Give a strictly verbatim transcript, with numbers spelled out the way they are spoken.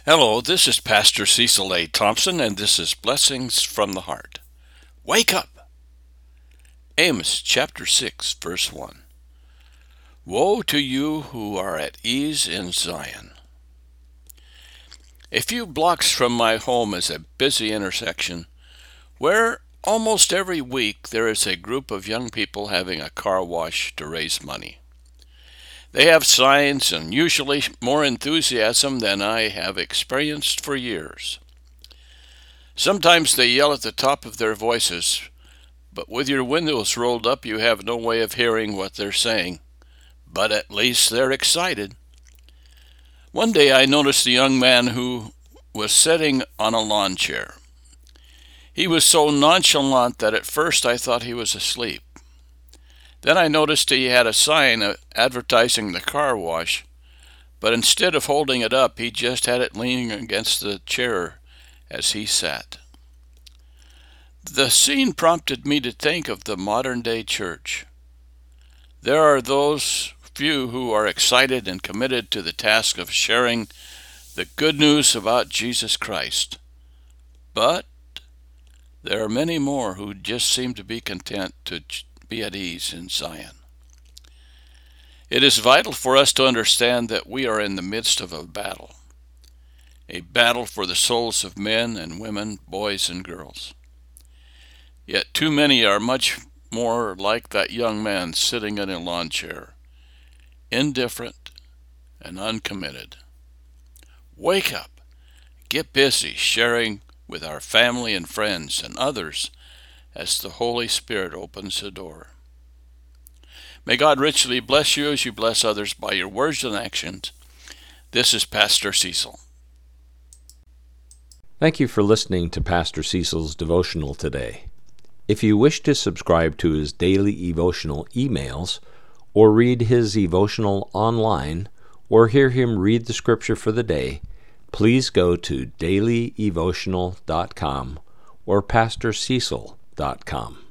Hello, this is Pastor Cecil A. Thompson, and this is Blessings from the Heart. Wake up! Amos chapter six, verse one. Woe to you who are at ease in Zion. A few blocks from my home is a busy intersection where almost every week there is a group of young people having a car wash to raise money. They have signs and usually more enthusiasm than I have experienced for years. Sometimes they yell at the top of their voices, but with your windows rolled up you have no way of hearing what they're saying. But at least they're excited. One day I noticed a young man who was sitting on a lawn chair. He was so nonchalant that at first I thought he was asleep. Then I noticed he had a sign advertising the car wash, but instead of holding it up, he just had it leaning against the chair as he sat. The scene prompted me to think of the modern-day church. There are those few who are excited and committed to the task of sharing the good news about Jesus Christ, but there are many more who just seem to be content to be at ease in Zion. It is vital for us to understand that we are in the midst of a battle, a battle for the souls of men and women, boys and girls. Yet too many are much more like that young man sitting in a lawn chair, indifferent and uncommitted. Wake up, get busy sharing with our family and friends and others as the Holy Spirit opens the door. May God richly bless you as you bless others by your words and actions. This is Pastor Cecil. Thank you for listening to Pastor Cecil's devotional today. If you wish to subscribe to his daily devotional emails, or read his devotional online, or hear him read the scripture for the day, please go to daily devotional dot com or pastor cecil dot com.